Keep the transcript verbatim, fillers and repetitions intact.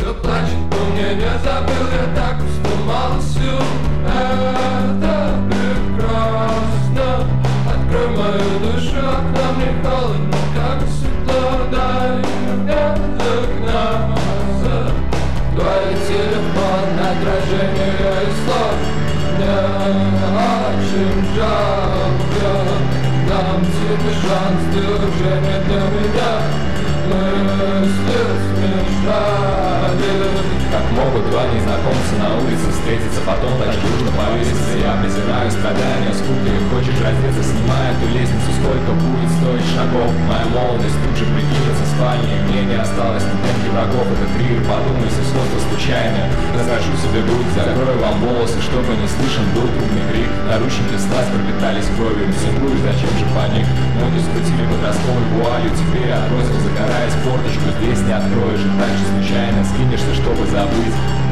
Кто плачет по мне, не забыл, я так устал всю. Это прекрасно. Открой мою душу, окна мне холодно, как светло. Дай мне загнаться. Твой телефон, отражение и слов. Мне очень жалко. Дам тебе шанс, ты уже не для меня. Мысли смешали. Как могут два незнакомца на улице встретиться, потом так дружно повеситься? Я презираю страдания, скуки. Хочешь раздеться, снимай эту лестницу. Сколько будет стоить шагов? Моя молодость тут же прикинется спальней. Мне не осталось ни темки врагов. Это триггер, подумай, все сходство случайное. Разношу себе грудь, закрою вам волосы, чтобы не слышен был трудный крик. Наручники слазь пропитались кровью. Не сингуешь, зачем же паник? Ноги скрутили подростковой вуалью. Теперь я отбросил, загораясь форточку. Здесь не откроешь, и так же случайно скинешься, чтобы забыть.